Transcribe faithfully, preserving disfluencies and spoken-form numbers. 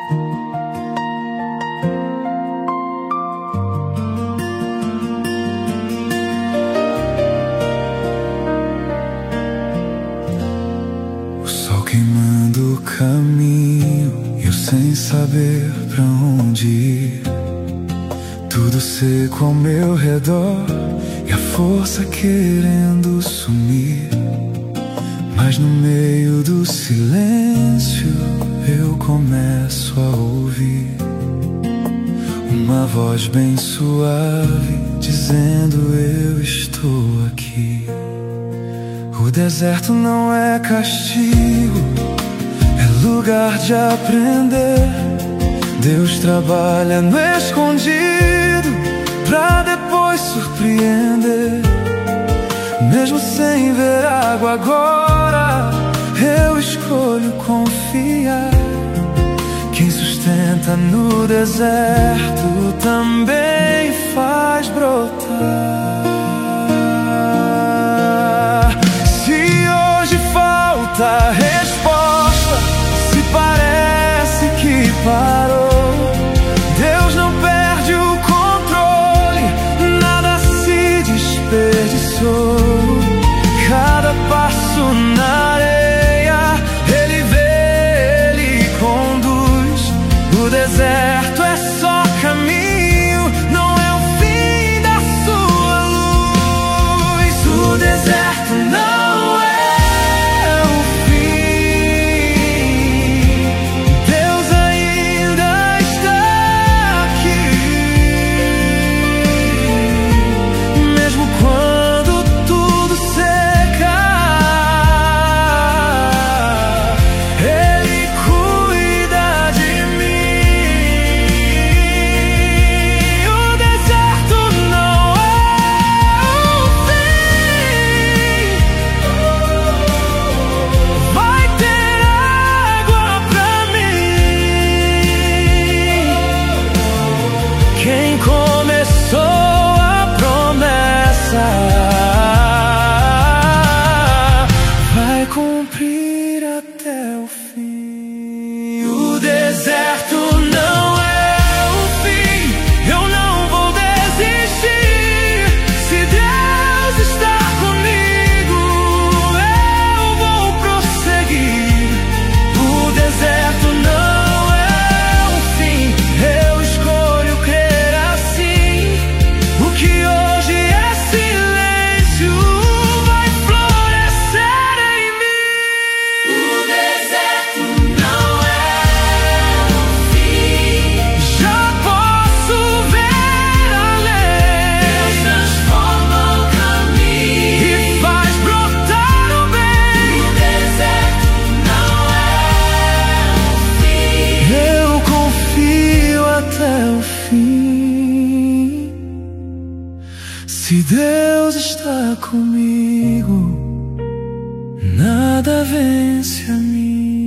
Queimando o caminho, eu sem saber pra onde ir. Tudo seco ao meu redor e a força querendo sumir. Mas no meio do silêncio eu começo a ouvir uma voz bem suave dizendo: eu estou aqui. O deserto não é castigo, é lugar de aprender. Deus trabalha no escondido pra depois surpreender. Mesmo sem ver água agora, eu escolho confiar. Quem sustenta no deserto também faz brotar. A resposta se parece que parou, Deus não perde o controle, nada se desperdiçou. Cada passo na areia, Ele vê, Ele conduz. O deserto é só caminho, não é o fim da sua luz. O deserto não cumprir até o fim. O deserto não é o fim, eu não vou desistir. Se Deus está comigo, eu vou prosseguir. O deserto não é o fim, eu escolho crer assim. O que hoje é silêncio vai florescer. Se Deus está comigo, nada vence a mim.